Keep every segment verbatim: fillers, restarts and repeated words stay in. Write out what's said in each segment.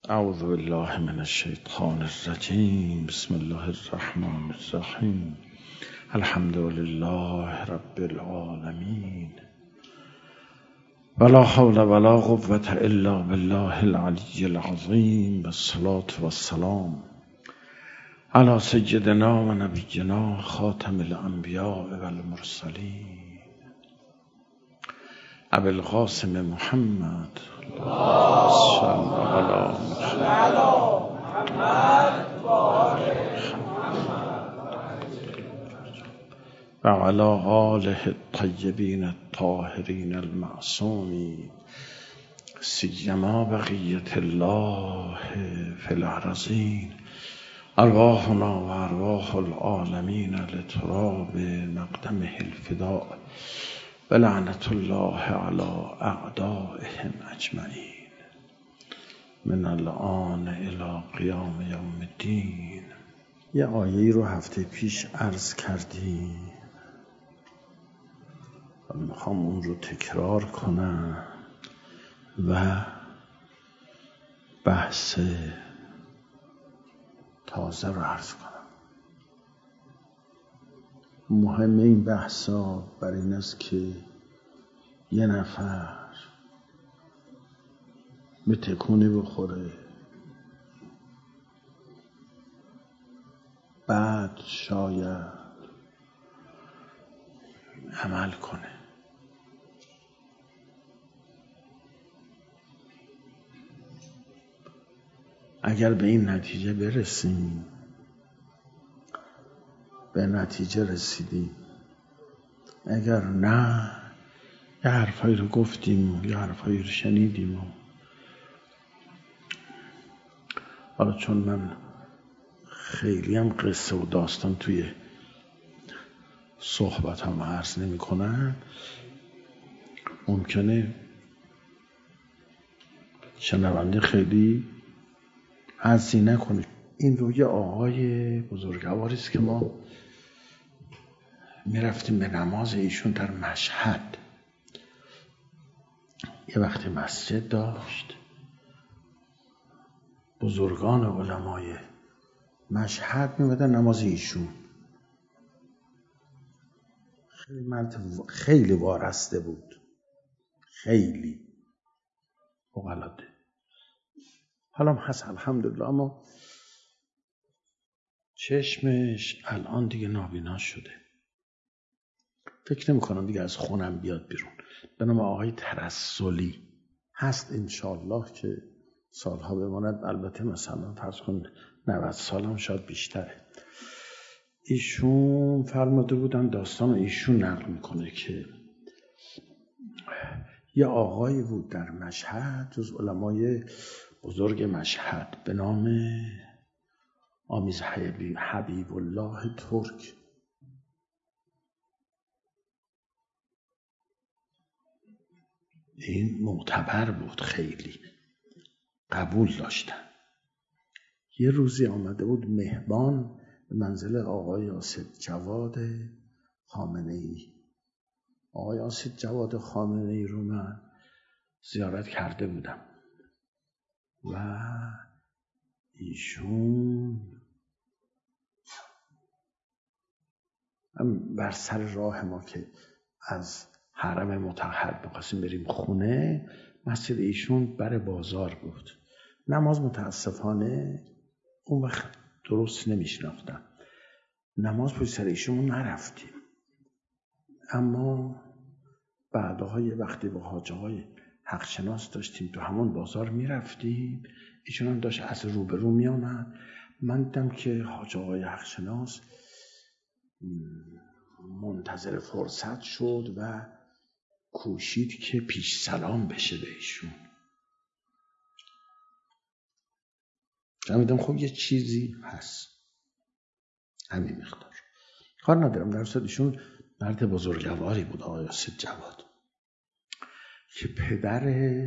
اعوذ بالله من الشیطان الرجیم. بسم الله الرحمن الرحیم. الحمد لله رب العالمین. ولا حول ولا قوة الا بالله العلی العظیم. والصلاة والسلام علی سیدنا و نبینا خاتم الانبیاء والمرسلین ابی القاسم محمد صلی الله علی محمد و علی آله الطیبین الطاهرین المعصومین سیما بقیة الله فی الارضین. ارواحنا و ارواح العالمین لتراب مقدمه الفداء بلعنت الله علی اعدائهم اجمعین من الان الی قیام یوم الدین. یه آیه رو هفته پیش عرض کردیم و میخوام اون رو تکرار کنم و بحث تازه رو عرض کنم. مهم این بحثا بر این است که یه نفر به تکونی بخوره، بعد شاید عمل کنه. اگر به این نتیجه برسیم، به نتیجه رسیدیم. اگر نه، یه حرفایی رو گفتیم، یه حرفایی رو شنیدیم و حالا چون من خیلی هم قصه و داستان توی صحبت هم عرض نمی کنم، ممکنه شنونده خیلی عرضی نکنه. این رو یه آقای بزرگواری است که ما می رفتیم به نماز ایشون در مشهد. یه وقتی مسجد داشت، بزرگان علمای مشهد می بدن نماز ایشون. خیلی مرد خیلی وارسته بود، خیلی فوق‌العاده. حالا هست الحمدلله، اما چشمش الان دیگه نابینا شده. فکر نمی کنم دیگه از خونم بیاد بیرون. به نام آقای ترسلی هست انشالله که سالها بماند. البته مثلا فرض کن نود سالم شاید بیشتره. ایشون فرموده بودن، داستان ایشون نقل میکنه که یه آقایی بود در مشهد، جز علمای بزرگ مشهد، به نام آمیز حبیب الله ترک. این معتبر بود، خیلی قبول داشتن. یه روزی آمده بود مهمان به منزل آقای اسد جواد خامنه‌ای. آقای اسد جواد خامنه‌ای رو من زیارت کرده بودم و ایشون هم بر سر راه ما که از حرم مطهر بخواستیم بریم خونه، مسجد ایشون بر بازار بود. نماز متاسفانه اون وقت درست نمیشناختم، نماز پشت سر ایشون نرفتیم. اما بعدها یه وقتی با حاجه های حق شناس داشتیم تو همون بازار میرفتیم، ایشون هم داشت از روبرو میامد. من دیدم که حاجه های حق شناس منتظر فرصت شد و کوشید که پیش سلام بشه به ایشون. فهمیدم خب یه چیزی هست، همین مقدار. کار ندارم، در صورت ایشون مرد بزرگواری بود، آقای اسد جواد، که پدر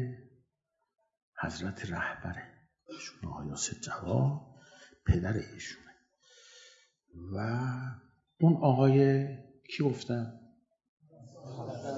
حضرت رهبره ایشون. آقای اسد جواد پدر ایشونه و اون آقای کی گفتم؟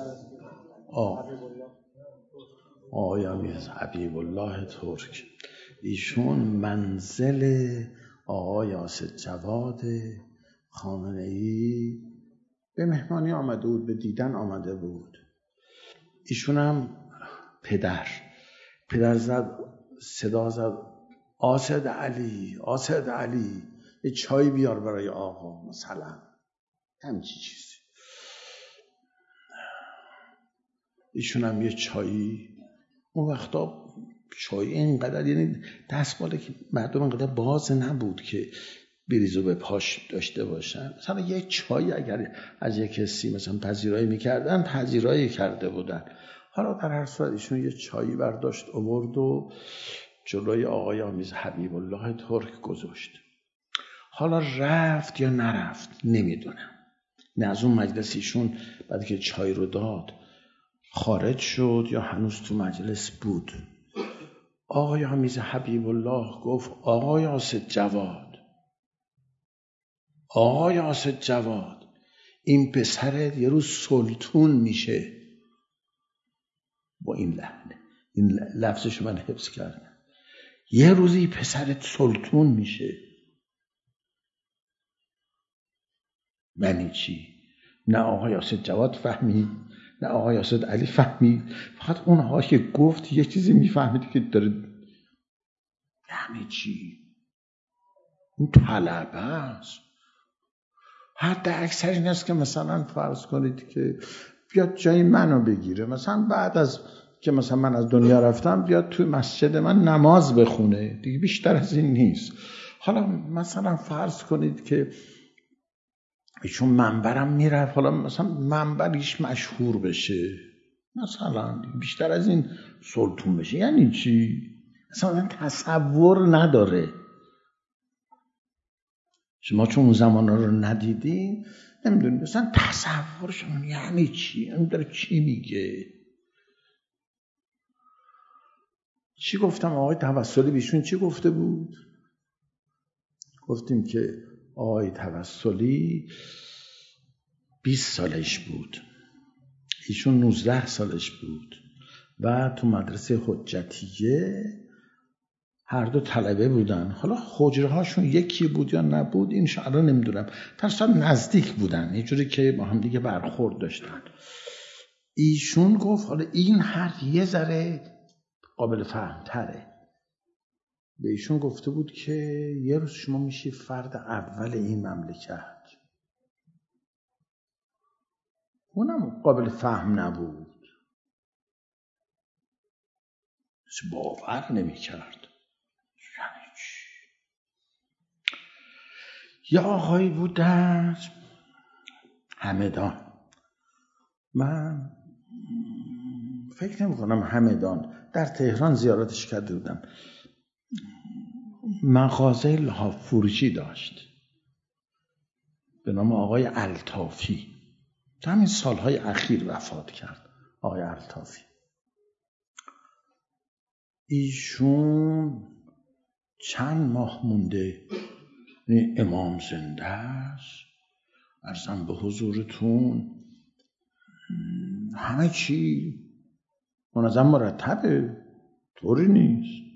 آه آقای آمیز حبیب الله ترک. ایشون منزل آقای آصد جواد خامنه‌ای به مهمانی آمده بود، به دیدن آمده بود. ایشون هم پدر پدر زد صدا زد آصد علی آصد علی یه چای بیار برای آقا، مثلا همچی چیزی. ایشون هم یه چایی، اون وقتا چای اینقدر، یعنی دستماله که مردم اینقدر باز نبود که بریز و به پاش داشته باشن. مثلا یه چای اگر از یک کسی مثلا پذیرایی میکردن پذیرایی کرده بودن. حالا در هر صورت ایشون یه چایی برداشت آورد و جلوی آقای آمیز حبیب الله ترک گذاشت. حالا رفت یا نرفت نمیدونم، نه از اون مجلس ایشون بعد که چای رو داد خارج شد یا هنوز تو مجلس بود. آقای آمیز حبیب الله گفت آقای آصد جواد آقای آصد جواد این پسرت یه روز سلطون میشه. با این لحنه، این لفظش من حفظ کردم، یه روزی پسرت سلطون میشه. معنی چی؟ نه آقای آصد جواد فهمید نه آقای آصد علی فهمید، فقط اونها که گفت یه چیزی میفهمید که داره. یعنی چی؟ اون طلبه است. حتی اکثر این است که مثلا فرض کنید که بیاد جای منو بگیره، مثلا بعد از که مثلا من از دنیا رفتم بیاد توی مسجد من نماز بخونه دیگه، بیشتر از این نیست. حالا مثلا فرض کنید که ایشون منبرم میره، حالا مثلا منبریش مشهور بشه، مثلا بیشتر از این سلطون بشه. یعنی چی؟ مثلا تصور نداره. شما چون اون زمانا رو ندیدین نمیدونید مثلا تصور شما یعنی چی؟ اون داره چی میگه؟ چی گفتم؟ آقای توسلی بیشون چی گفته بود؟ گفتیم که آقای توسلی بیست سالش بود، ایشون نوزده سالش بود و تو مدرسه حجتیه هر دو طلبه بودن. حالا حجره هاشون یکی بود یا نبود این شعرها نمیدونم، ترسا نزدیک بودن، یه جوری که با هم دیگه برخورد داشتن. ایشون گفت حالا این حرف یه ذره قابل فهم تره. به ایشون گفته بود که یه روز شما میشی فرد اول این مملکت. اونم قابل فهم نبود، باور نمی کرد. یعنی چی؟ یا آقایی بودن همدان، من فکر نمی کنم همدان، در تهران زیارتش کرده بودم، مغازه لحاف فروشی داشت به نام آقای الطافی. تا همین سالهای اخیر وفات کرد آقای الطافی. ایشون چند ماه مونده امام زنده است، عرضم به حضورتون همه چی منظم مرتبه، طوری نیست.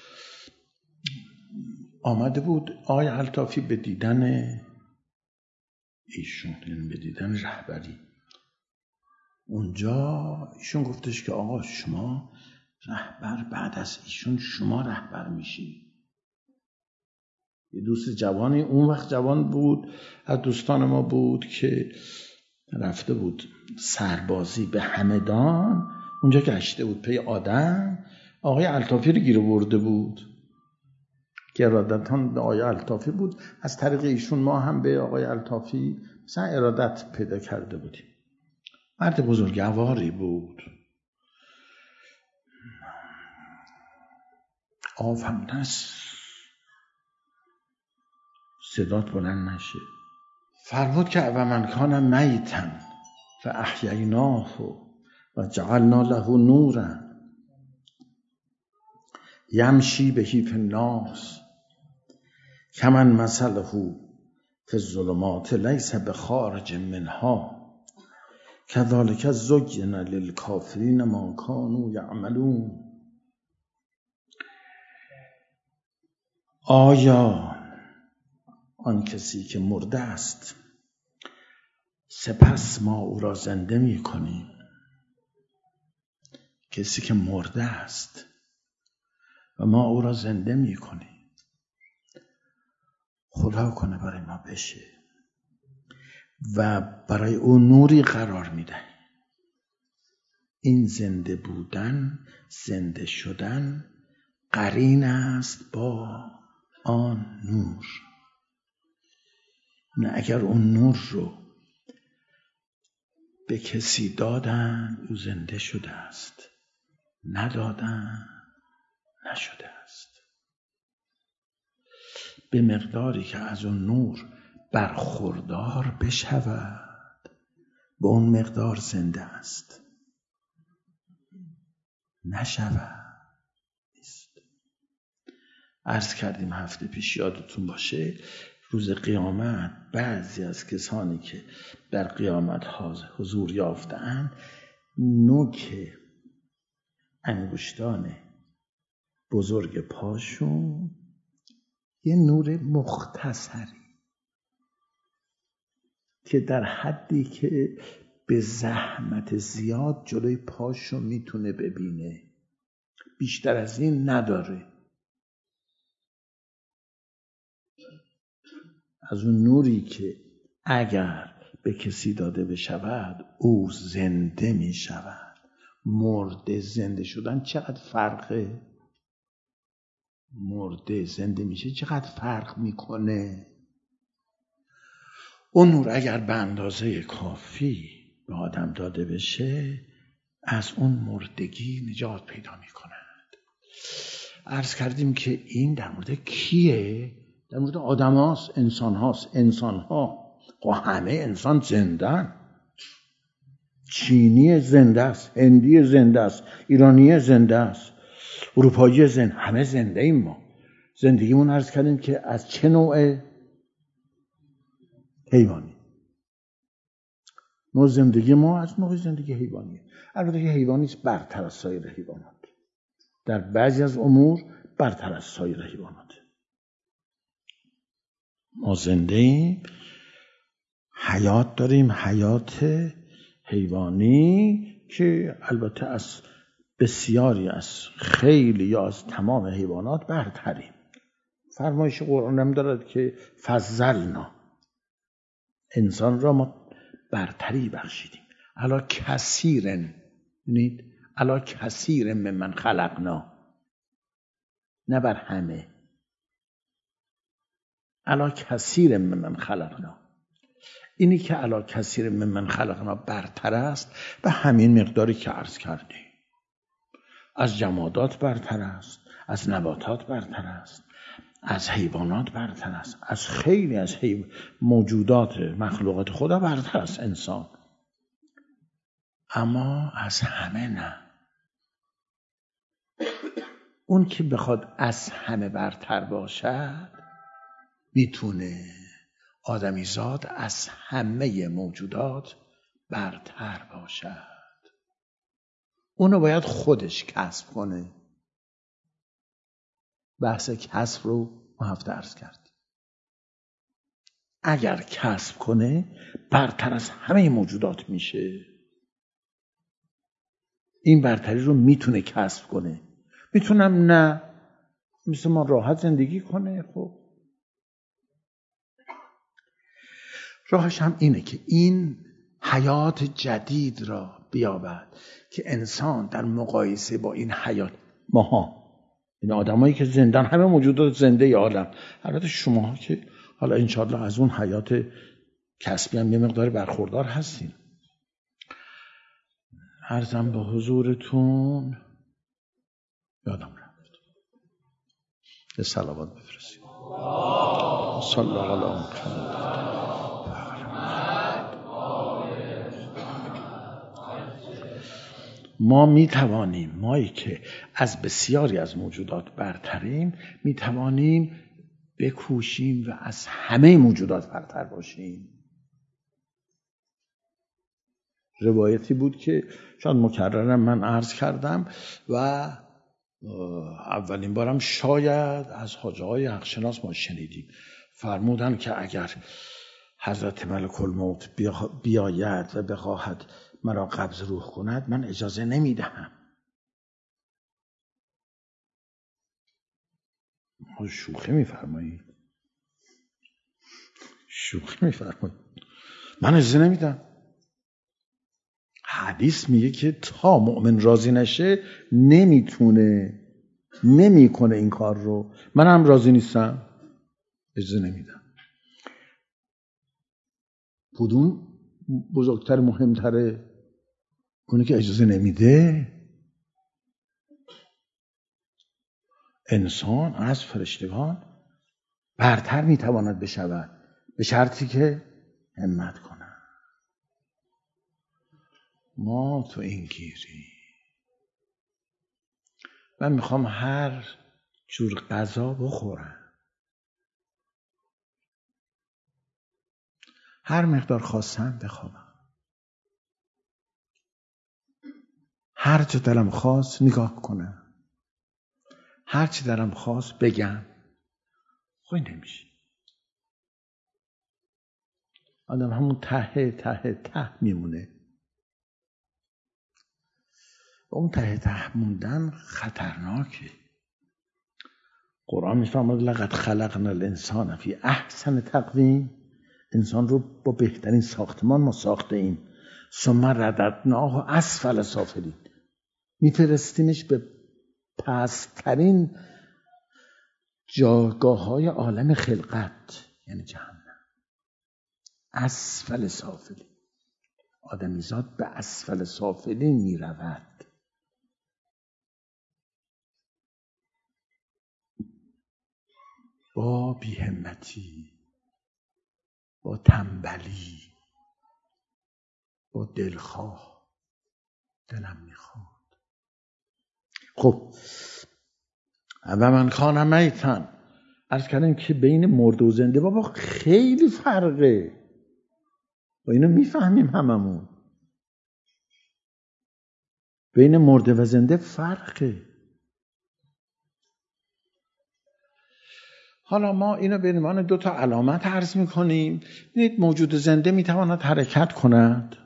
آمده بود آقای الطافی به دیدن ایشون، یعنی به دیدن رهبری. اونجا ایشون گفتش که آقا شما رهبر، بعد از ایشون شما رهبر میشی. یه دوست جوانی اون وقت جوان بود از دوستان ما بود که رفته بود سربازی به همدان، اونجا گشته بود پی آدم، آقای الطافی رو گیر برده بود که ارادتان به آقای الطافی بود. از طریق ایشون ما هم به آقای الطافی مثلا ارادت پیدا کرده بودیم. مرد بزرگواری بود. آقا فهمتن صدات بلند نشه. فرمود که و من کان میتا فاحییناه و جعلنا له نورا یمشی به فی الناس کمن مثله فی الظلمات لیس بخارج منها کذالک زین للکافرین ما کانوا یعملون. آیا آن کسی که مرده است سپس ما او را زنده می کنیم؟ کسی که مرده است و ما او را زنده می کنیم، خدا کنه برای ما بشه و برای او نوری قرار می ده. این زنده بودن، زنده شدن قرین است با آن نور. نه اگر اون نور رو به کسی دادن او زنده شده است، ندادن نشده است. به مقداری که از اون نور برخوردار بشود به اون مقدار زنده است، نشود نیست. عرض کردیم هفته پیش، یادتون باشه، روز قیامت بعضی از کسانی که در قیامت حضور یافتند نوک انگشتان بزرگ پاشون یه نور مختصری که در حدی که به زحمت زیاد جلوی پاشو میتونه ببینه، بیشتر از این نداره. از اون نوری که اگر به کسی داده بشود او زنده می شود. مرده زنده شدن چقدر فرقه؟ مرده زنده میشه چقدر فرق میکنه؟ اون نور اگر به اندازه کافی به آدم داده بشه از اون مردگی نجات پیدا میکند. عرض کردیم که این در مورد کیه؟ در مورد آدم هاست، انسان هاست. انسان ها همه انسان زندن. چینی زنده است، هندی زنده است، ایرانی زنده است، اروپایی زنده، همه زنده ایم. ما زندگیمون عرض کردیم که از چه نوع؟ حیوانی. نوع زندگی ما از نوع زندگی حیوانیه. البته که حیوانی برتر از سایر حیوانات، در بعضی از امور برتر از سایر حیوانات. ما زنده ایم، حیات داریم، حیات حیوانی که البته از بسیاری از خیلی یا از تمام حیوانات برتریم. فرمایش قرآن هم دارد که فضلنا، انسان را ما برتری بخشیدیم. علی کثیرن، ببینید علی کثیر ممن خلقنا، نه بر همه، علی کثیر ممن خلقنا. اینی که علی کثیر ممن خلقنا برتر است به همین مقداری که عرض کردیم. از جمادات برتر است، از نباتات برتر است، از حیوانات برتر است، از خیلی از موجودات مخلوقات خدا برتر است انسان، اما از همه نه. اون که بخواد از همه برتر باشد میتونه. آدمیزاد از همه موجودات برتر باشد. اونو باید خودش کسب کنه. بحث کسب رو ما هفته عرض کردیم. اگر کسب کنه برتر از همه موجودات میشه. این برتری رو میتونه کسب کنه. میتونم نه، مثل ما راحت زندگی کنه. خب راهش هم اینه که این حیات جدید را بیابد که انسان در مقایسه با این حیات، ماها این آدمایی که زندن، همه موجودات زنده ی عالم، البته شماها که حالا انشاءالله از اون حیات کسبی هم یه مقدار برخوردار هستین. عرضم به حضورتون، یادم رفت یه صلوات بفرستید. صلی الله علیه محمد. ما می توانیم، مایی که از بسیاری از موجودات برتریم، می توانیم بکوشیم و از همه موجودات برتر باشیم. روایتی بود که شاید مکررم من عرض کردم و اولین بارم شاید از حاجی آقای حقشناس ما شنیدیم، فرمودن که اگر حضرت ملک الموت بیاید و بخواهد مرا قبض روح کند من اجازه نمیدهم. شوخی میفرمایید؟ شوخی میفرمایید؟ من اجازه نمیدم. حدیث میگه که تا مؤمن راضی نشه نمیتونه، نمیکنه این کار رو. من هم راضی نیستم، اجازه نمیدم. کدوم بزرگتر مهمتره؟ اونی که اجازه نمیده. انسان از فرشتگان برتر میتواند بشود به شرطی که همت کنه. ما تو این گیری. من میخوام هر جور غذا بخورم، هر مقدار خواستم بخوابم، هر چه دلم خواست نگاه کنم، هر چه دلم خواست بگم. خوی نمیشه. آدم همون ته ته ته میمونه. اون ته ته موندن خطرناکه. قرآن میفرماید لقد خلقنا الانسان فی احسن تقویم. انسان رو با بهترین ساختمان ما ساخته ایم. ثم رددناه اسفل سافلین. میفرستیمش به پست‌ترین جاگاه های عالم خلقت، یعنی جهنم. اسفل سافلین. آدمیزاد به اسفل سافلین میرود. با بی‌همتی، با تنبلی، با دلخواه. دلم میخواد. خب و من کان میتا، عرض کردیم که بین مرده و زنده بابا خیلی فرقه. و اینو میفهمیم هممون. بین مرده و زنده فرقه. حالا ما اینو به عنوان دو تا علامت عرض میکنیم. ببینید موجود زنده میتواند حرکت کند.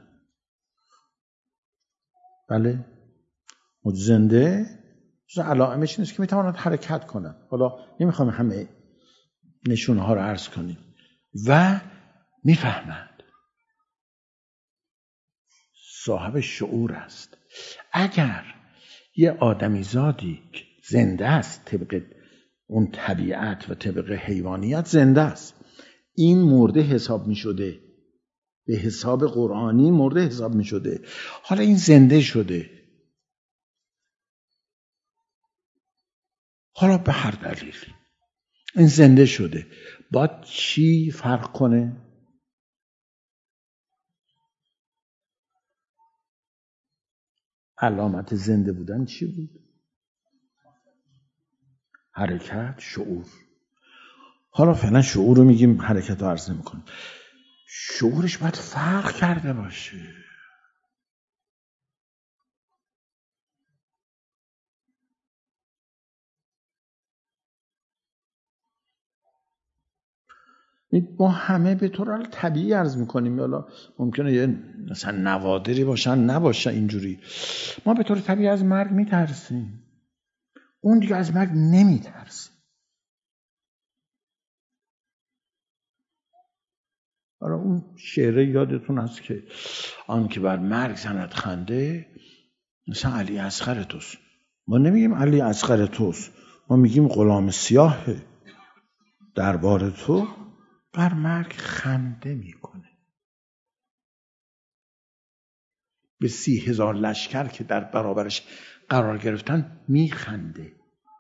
بله، موجود زنده علائمش اینه که میتواند حرکت کند. حالا نمیخوام همه نشونه ها رو عرض کنیم. و میفهمند. صاحب شعور است. اگر یه آدمی زادی زنده است طبق اون طبیعت و طبق حیوانیت زنده است، این مرده حساب می شده، به حساب قرآنی مرده حساب می شده. حالا این زنده شده، حالا به هر دلیل این زنده شده، باید چی فرق کنه؟ علامت زنده بودن چی بود؟ حرکت، شعور. حالا فعلا شعور رو میگیم، حرکت رو عرض نمی‌کنیم. شعورش باید فرق کرده باشه. ما همه به طور طبیعی عرض میکنیم، حالا ممکنه یه مثلا نوادری باشن نباشه اینجوری. ما به طور طبیعی از مرگ میترسیم. اون دیگه از مرگ نمیترسه. حالا اون شعره یادتون هست که آن که بر مرگ زند خنده مثلا علی اصغر توست. ما نمیگیم علی اصغر توست، ما میگیم غلام سیاهه دربار تو بر مرگ خنده میکنه. به سی هزار لشکر که در برابرش قرار گرفتن میخنده.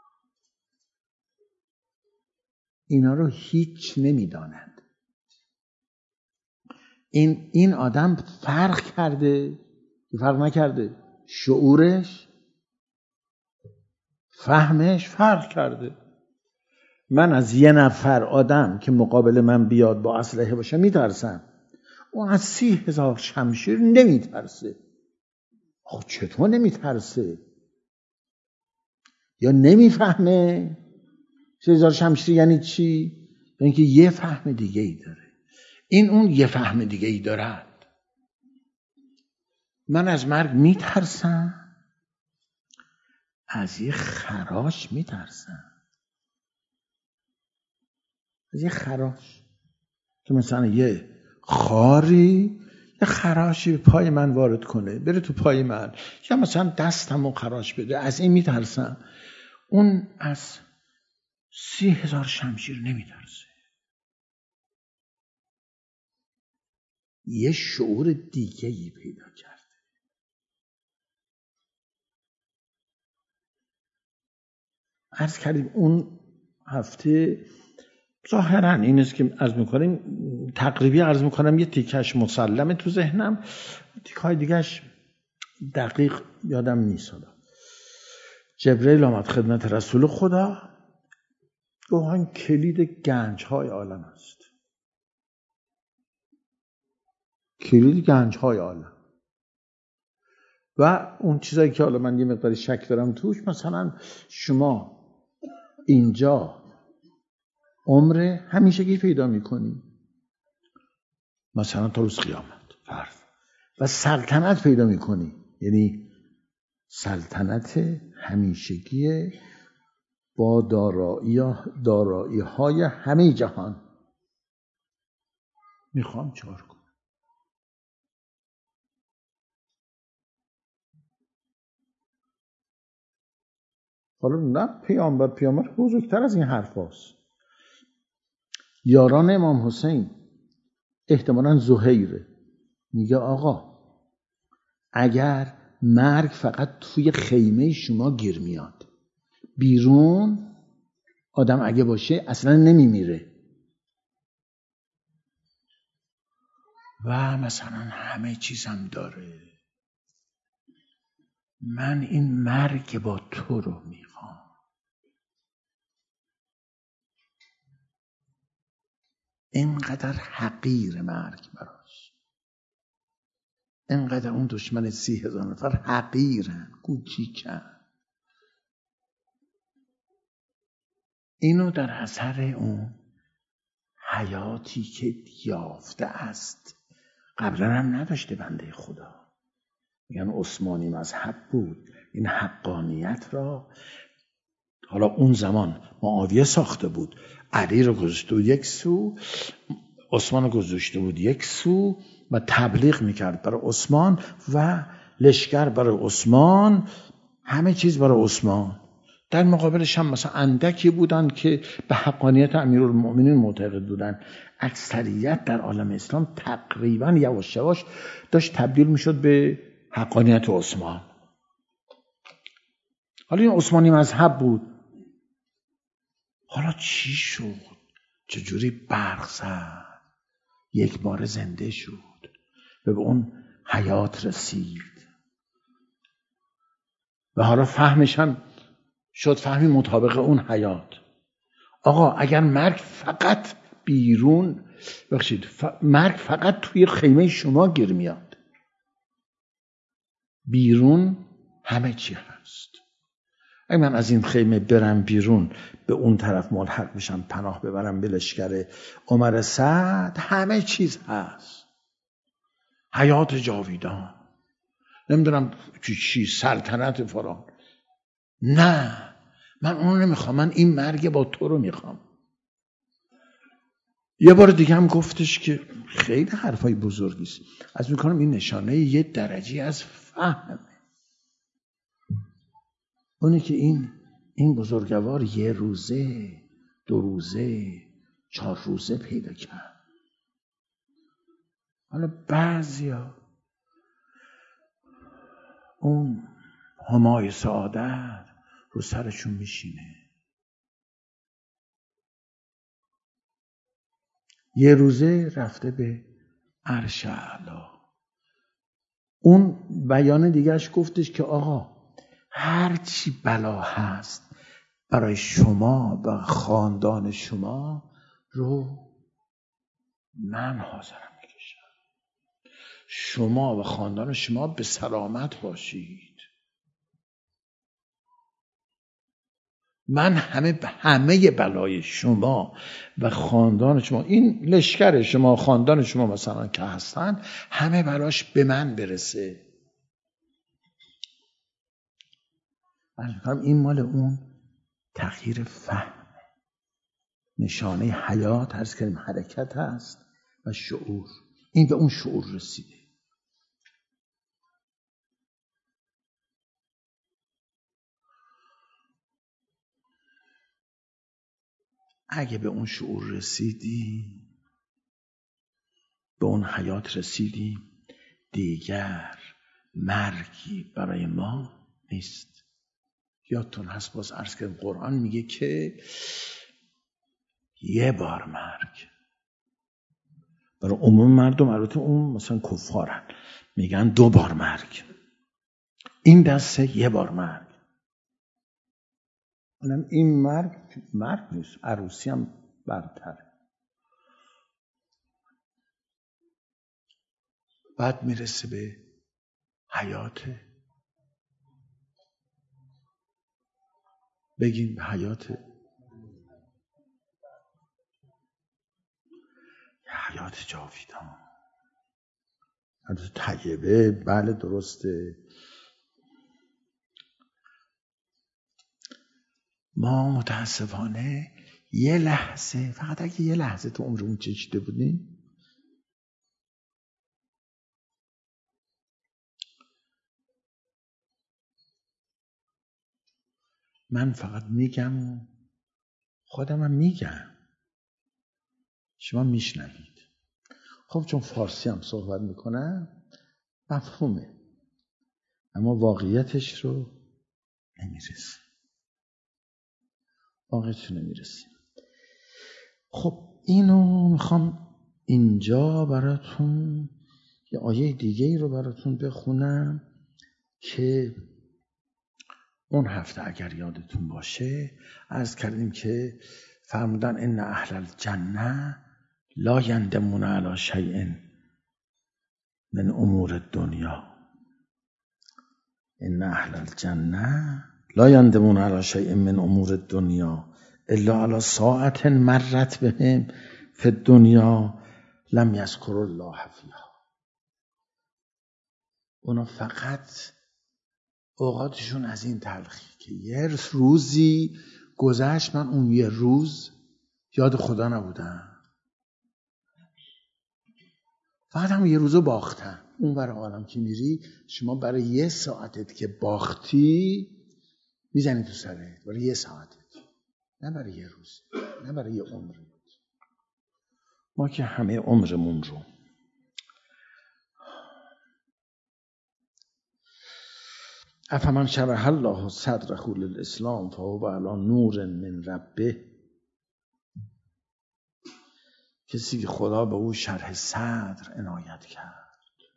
اینا رو هیچ نمیدانند. این این آدم فرق کرده، فرق نکرده. شعورش، فهمش فرق کرده. من از یه نفر آدم که مقابل من بیاد با اسلحه باشه میترسم. اون از سی هزار شمشیر نمیترسه. آخه چطور نمیترسه؟ یا نمیفهمه سزار شمشیری یعنی چی، یا اینکه یه فهم دیگه ای داره. این اون یه فهم دیگه ای دارد. من از مرگ میترسم، از یه خراش میترسم، از یه خراش که مثلا یه خاری یه خراشی به پای من وارد کنه، بره تو پای من، یا مثلا دستمو خراش بده، از این میترسم. اون از سی هزار شمشیر نمیترسه. یه شعور دیگه‌ای پیدا کرده. عرض کردیم اون هفته ظاهرا این است که عرض میکنیم، تقریبی عرض میکنم یه تیکش مسلمه تو ذهنم، تیکای دیگهش دقیق یادم نیست. جبرئیل آمد خدمت رسول خدا، گوهان کلید گنج های عالم است. کلید گنج های عالم. و اون چیزایی که حالا من یه مقداری شک دارم توش، مثلا شما اینجا عمر همیشگی پیدا میکنی، مثلا تا روز قیامت فرض، و سلطنت پیدا میکنی، یعنی سلطنت همیشگی با دارایی دارایی های همه جهان. میخوام چهار کنم. حالا نه پیامبر پیامبر بزرگتر از این حرف هاست. یاران امام حسین احتمالاً زهیره، میگه آقا اگر مرگ فقط توی خیمه شما گیر میاد، بیرون آدم اگه باشه اصلا نمیمیره، و مثلا همه چیزم داره، من این مرگ با تو رو میخوام. اینقدر حقیر مرگ براش، اینقدر اون دشمن سی هزار نفر حقیرن، کوچیکن. اینو در اثر اون حیاتی که یافته است، قبلا هم نداشته بنده خدا. میگن عثمانی مذهب بود، این حقانیت را حالا اون زمان معاویه ساخته بود، علی رو گذاشته بود یک سو، عثمان رو گذاشته بود یک سو و تبلیغ میکرد برای عثمان و لشکر برای عثمان، همه چیز برای عثمان. در مقابلش هم مثلا اندکی بودن که به حقانیت امیرالمؤمنین معتقد بودن. اکثریت در عالم اسلام تقریبا یواش یواش داشت تبدیل میشد به حقانیت عثمان. حالا این عثمانی مذهب بود. حالا چی شد؟ چجوری برق زد؟ یک بار زنده شد، به اون حیات رسید و حالا فهمش هم شد فهمی مطابق اون حیات. آقا اگر مرگ فقط بیرون بخشید ف... مرگ فقط توی خیمه شما گیر میاد، بیرون همه چی هست. اگه من از این خیمه برم بیرون، به اون طرف ملحق بشم، پناه ببرم به لشکر عمر سعد، همه چیز هست، حیات جاویدان، نمیدونم چی چی سلطنت فلان. نه، من اونو نمیخوام، من این مرگ با تو رو میخوام. یه بار دیگه هم گفتش که خیلی حرفای بزرگی است، از میکنم این نشانه یه درجه از فهمه، اونی که این این بزرگوار یه روزه، دو روزه، چهار روزه پیدا کرد. حالا بعضیا اون همای سعادت رو سرشون میشینه، یه روزه رفته به عرش اعلی. اون بیان دیگرش گفتش که آقا هر چی بلا هست برای شما و خاندان شما رو من حاضرم بکشم، شما و خاندان شما به سلامت باشید. من همه همه بلای شما و خاندان شما، این لشکر شما، خاندان شما مثلا که هستن، همه بلاش به من برسه. من میگم این مال اون تغییر فهم، نشانه حیات، عرض کردیم حرکت هست و شعور. این به اون شعور رسیده. اگه به اون شعور رسیدی، به اون حیات رسیدی، دیگر مرگی برای ما نیست. یادتون هست باز عرض کردم قرآن میگه که یه بار مرگ. برای عموم مردم البته اون مثلا کفارن میگن دو بار مرگ. این دسته یه بار مرگ. اونم این مرگ مرگ نیست، عروسی هم برتره. بعد میرسه به حیات. بگیم به حیات، حیات جاویدان، حیات طیبه. بله درسته. ما متاسفانه یه لحظه، فقط اگه یه لحظه تو عمرمون چشیده بودیم، من فقط میگم، خودم هم میگم، شما میشنوید. خب چون فارسی هم صحبت میکنم مفهومه، اما واقعیتش رو نمیرسه، واقعیتش نمیرسه. خب اینو میخوام اینجا براتون یه آیه دیگه ای رو براتون بخونم که اون هفته اگر یادتون باشه عرض کردیم که فرمودن ان اهل الجنه لا یندمون علی شیء من امور الدنیا. ان اهل الجنه لا یندمون علی شیء من امور الدنیا الا علی ساعة مرت بهم فی الدنیا لم یذکر الله فیها. اونا فقط اوقاتشون از این تلخی که یه روزی گذشت، من اون یه روز یاد خدا نبودم، فقط هم یه روزو باختم. اون برای عالم که میری شما برای یه ساعتت که باختی میزنی تو سرت، برای یه ساعتت، نه برای یه روز، نه برای یه عمر. ما که همه عمرمون رو افمن شرح الله صدره للاسلام فهو علی نور من ربه. کسی که خدا به او شرح صدر عنایت کرد،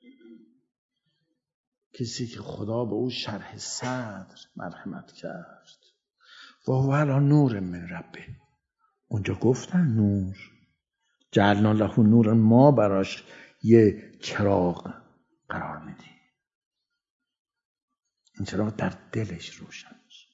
کسی که خدا به او شرح صدر مرحمت کرد، فهو علی نور من ربه. اونجا گفتن نور، جعلنا له نور، ما براش یه چراغ قرار میدیم، این چراغ در دلش روشن میشه.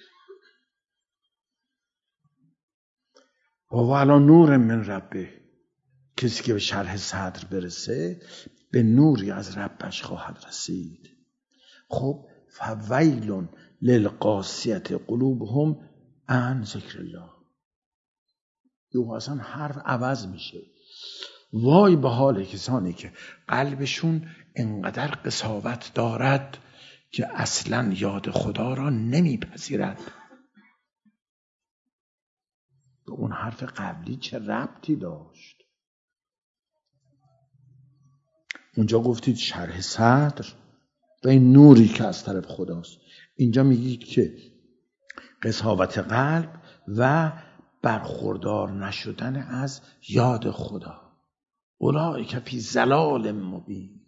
فهو علی نور من ربه. کسی که به شرح صدر برسه به نوری از ربش خواهد رسید. خب فویل للقاسیة قلوبهم عن ذکر الله. یه اصلا حرف عوض میشه. وای به حال کسانی که قلبشون انقدر قساوت دارد که اصلا یاد خدا را نمیپذیرد. به اون حرف قبلی چه ربطی داشت؟ اونجا گفتید شرح صدر و این نوری که از طرف خداست. اینجا میگید که قساوت قلب و برخوردار نشدن از یاد خدا. اولئک فی ضلال مبین.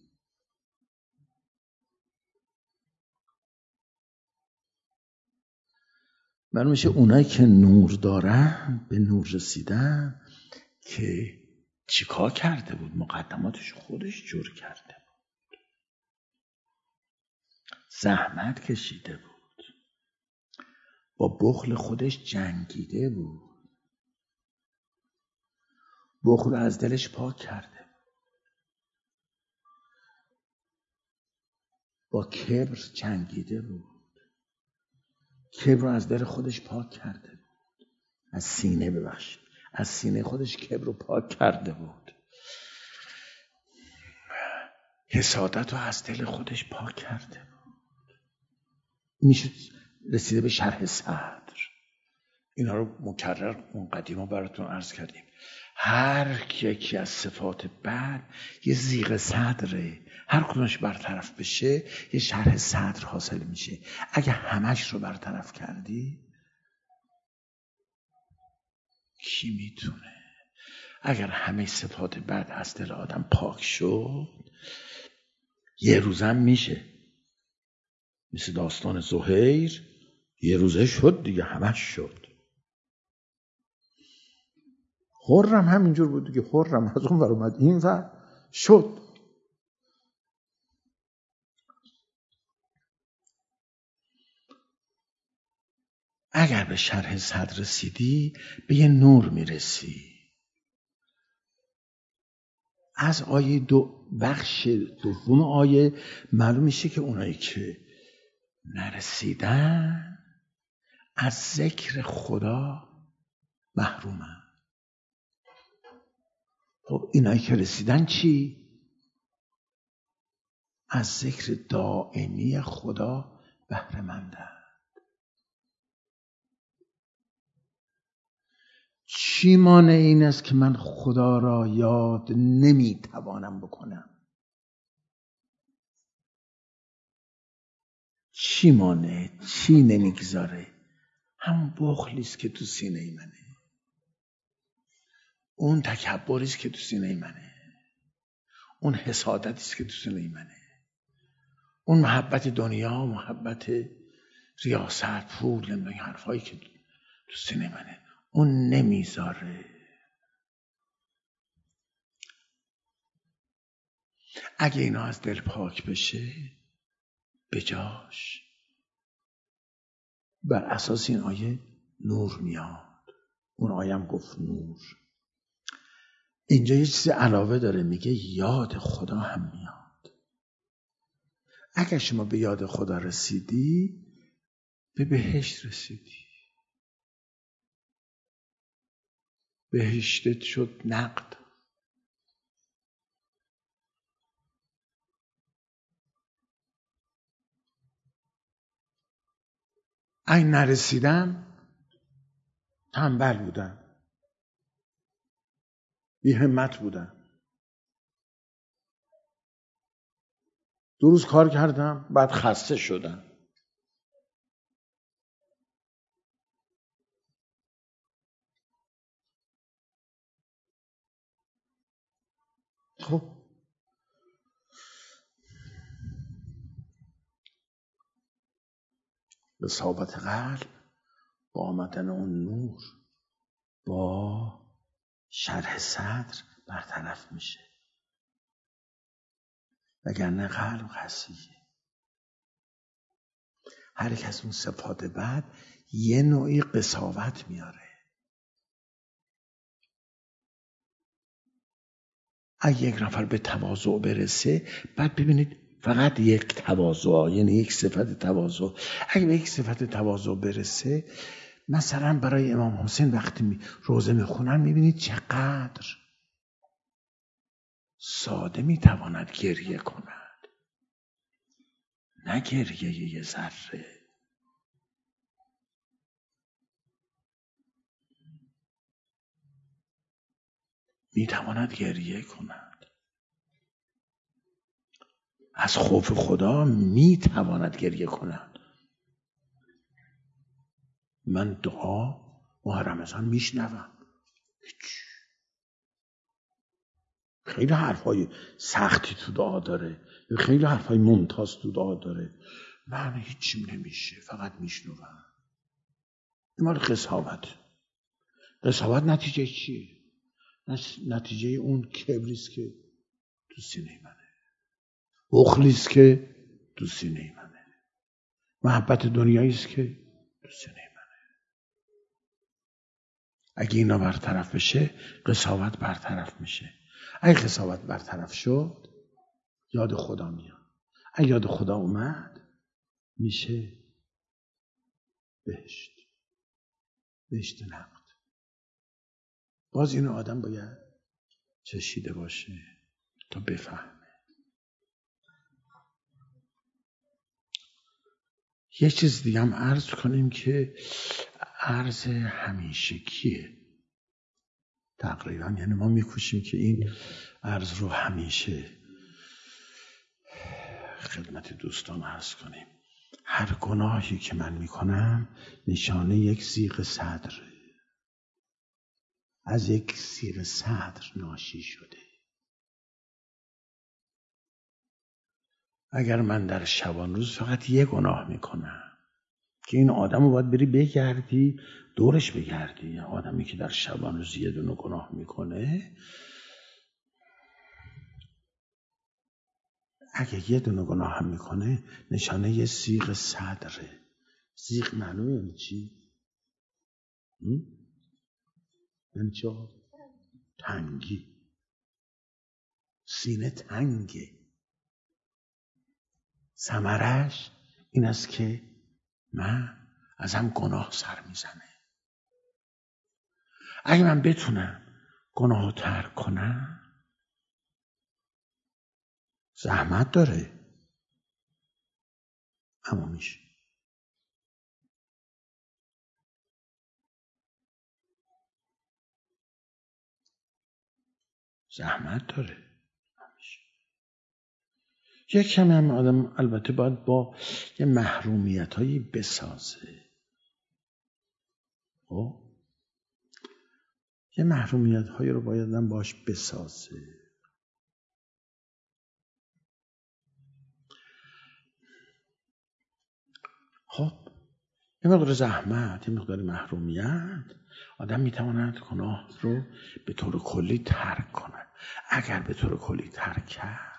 معلوم میشه اونایی که نور دارن، به نور رسیدن، که چیکار کرده بود؟ مقدماتش خودش جور کرده بود، زحمت کشیده بود، با بخل خودش جنگیده بود، بخل از دلش پاک کرده، با کبر جنگیده بود، کبر رو از دل خودش پاک کرده بود، از سینه ببخشید از سینه خودش کبر رو پاک کرده بود، حسادت رو از دل خودش پاک کرده بود. میشه رسیده به شرح صدر. اینا رو مکرر اون قدیما براتون عرض کردیم. هر یکی از صفات بد یه ضیق صدره، هر کدومش برطرف بشه یه شرح صدر حاصل میشه. اگه همش رو برطرف کردی کی میتونه؟ اگر همه صفات بد از دل آدم پاک شد یه روزم میشه، مثل داستان زهیر، یه روزه شد دیگه، همش شد. خرم همینجور بود دیگه، خرم از اون ور اومد این ور شد. اگر به شرح صدر رسیدی به یه نور میرسی. از آیه دو بخش دوم آیه معلوم میشه که اونایی که نرسیدن از ذکر خدا محرومن. خب اینایی که رسیدن چی؟ از ذکر دائمی خدا بهره مندن. چی مانع این است که من خدا را یاد نمیتوانم بکنم؟ چی مانع؟ چی نمیگذاره؟ همون بخلیست که تو سینه منه، اون تکبریست که تو سینه منه، اون حسادتیست که تو سینه منه، اون محبت دنیا، محبت ریاست، پول، نمیدونم حرفایی که تو سینه منه، اون نمیذاره. اگه اینا از دل پاک بشه بجاش بر اساس این آیه نور میاد. اون آیه هم گفت نور. اینجا یه چیز علاوه داره، میگه یاد خدا هم میاد. اگه شما به یاد خدا رسیدی به بهشت رسیدی. بهشتت شد نقد. اگه نرسیدم تنبل بودم، بی همت بودم، دو روز کار کردم بعد خسته شدم. خب به ثابت قلب با آمدن اون نور با شرح صدر برطرف میشه، وگرنه قلب قسیه. هر یک از اون صفات بعد یه نوعی قساوت میاره. اگه یک نفر به تواضع برسه، بعد ببینید فقط یک تواضع، یعنی یک صفت تواضع، اگه به یک صفت تواضع برسه، مثلا برای امام حسین وقتی روزه میخونن میبینید چقدر ساده میتواند گریه کند، نه گریه یه ذره. میتواند گریه کند از خوف خدا، میتواند گریه کند. من دعا ماه رمضان میشنوم، خیلی حرفای سختی تو دعا داره، خیلی حرفای ممتاز تو دعا داره، من هیچیم نمیشه، فقط میشنوم. این مال قساوت. قساوت نتیجه چیه؟ نتیجه اون کبریست که تو سینه منه، بخلیست که تو سینه منه، محبت دنیاییست که تو سینه منه. اگه اینا برطرف بشه قساوت برطرف میشه. اگه قساوت برطرف شد یاد خدا میاد. اگه یاد خدا اومد میشه بهشت، بهشت نقد. باز اینو آدم باید چشیده باشه تا بفهمه. یه چیز دیگه هم عرض کنیم که عرض همیشگیه تقریبا، یعنی ما میکوشیم که این عرض رو همیشه خدمت دوستان عرض کنیم. هر گناهی که من میکنم نشانه یک ضیق صدره، از یک ضیق صدر ناشی شده. اگر من در شبان روز فقط یک گناه میکنم که این آدم رو باید بری بگردی دورش بگردی، آدمی که در شبان روز یه دونه گناه میکنه، اگه یه دونه گناه هم میکنه نشانه یه ضیق صدره. ضیق معلومه یعنی چی؟ یعنی چی؟ تنگی، سینه تنگه. ثمرش این است که من ازم گناه سر میزنه. اگه من بتونم گناه رو ترک کنم زحمت داره اما میشه. زحمت داره اما میشه. یک کمی هم آدم البته باید با یه محرومیت هایی بسازه. خب یه محرومیت هایی رو باید آدم باش بسازه. خب یه مقدار زحمت، یه مقدار محرومیت، آدم میتواند گناه رو به طور کلی ترک کنه. اگر به طور کلی ترک کرد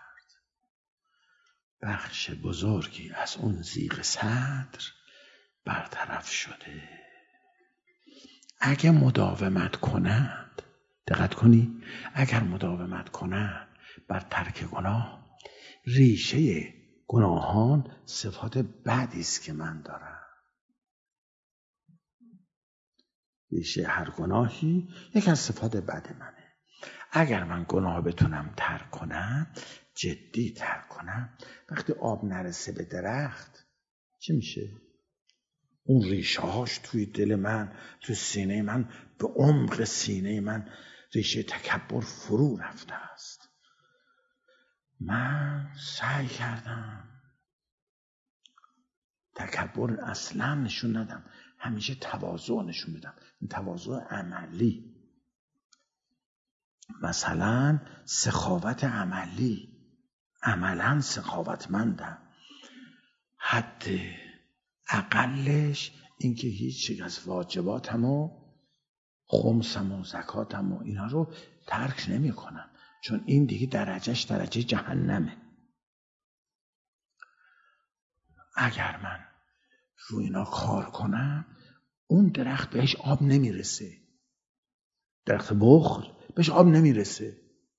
بخش بزرگی از اون ضیق صدر برطرف شده. اگه مداومت کنند، دقت کنی، اگر مداومت کنند بر ترک گناه، ریشه گناهان صفات بدی است که من دارم. ریشه هر گناهی یک از صفات بد منه. اگر من گناه بتونم ترک کنم، جدی ترک کنم، وقتی آب نرسه به درخت چی میشه؟ اون ریشه هاش توی دل من، توی سینه من، به عمق سینه من ریشه تکبر فرو رفته است. من سعی کردم تکبر اصلا نشون ندم، همیشه تواضع نشون بدم. این تواضع عملی، مثلا سخاوت عملی، عملا سخاوتمندم. حد اقلش این که هیچ از واجباتم و خمسم و زکاتم و اینا رو ترک نمی کنم، چون این دیگه درجهش درجه جهنمه. اگر من رو اینا کار کنم اون درخت بهش آب نمیرسه، درخت بخل بهش آب نمیرسه.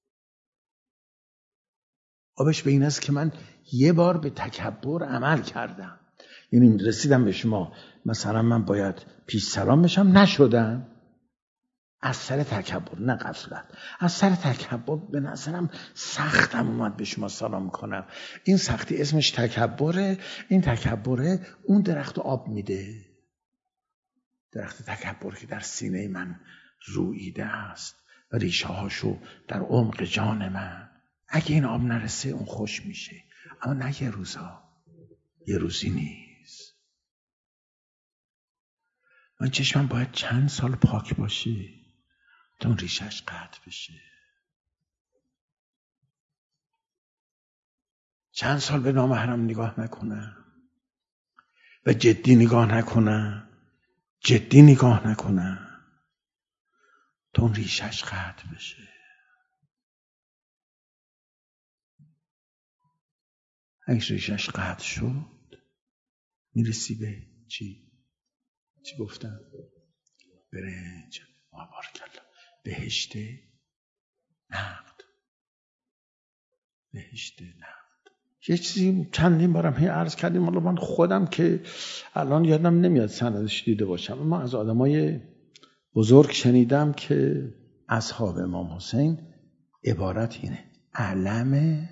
آبش به این است که من یه بار به تکبر عمل کردم، یعنی رسیدم به شما، مثلا من باید پیش سلام بشم نشدم از سر تکبر، نه غفلت، از سر تکبر به نظرم سختم اومد به شما سلام کنم. این سختی اسمش تکبره. این تکبره اون درخت آب میده، درخت تکبر که در سینه من روییده است و ریشه هاشو در عمق جان من. اگه این آب نرسه اون خوش میشه، اما نه یه روزا، یه روزی نیست. من چشمم باید چند سال پاک باشه تا اون ریشهش قطع بشه. چند سال به نامحرم نگاه نکنم و جدی نگاه نکنم، جدی نگاه نکنم تا اون ریشهش قطع بشه. اگه ریشهش قطع شد میرسی به چی؟ چی گفتم؟ برنج. بارکالله. بهشت نقد، بهشت نقد. یه چیزی چندین بارم هی عرض کردیم، حالا من خودم که الان یادم نمیاد سندش دیده باشم، اما از آدمای بزرگ شنیدم که اصحاب امام حسین عبارت اینه: علم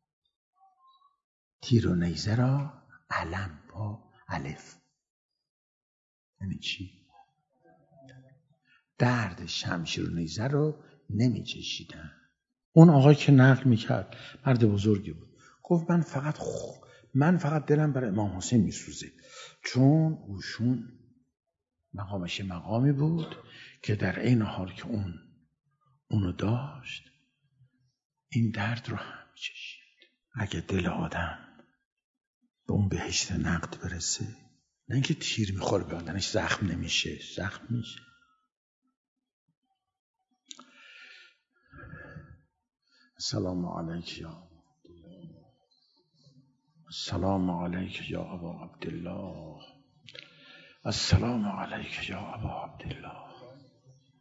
تیر و نیزه را علم با الف. یعنی چی؟ درد شمشیر و نیزه رو نمی چشیدن. اون آقای که نقل میکرد مرد بزرگی بود، گفت من فقط خ... من فقط دلم برای امام حسین میسوزه، چون اوشون مقامش مقامی بود که در این حال که اون اونو داشت این درد رو هم میچشید. اگه دل آدم به اون بهشت نقد برسه، نه اینکه تیر میخوره به بدنش زخم نمیشه، زخم میشه. السلام علیک یا السلام علیک یا ابا عبدالله، السلام علیک یا ابا عبدالله.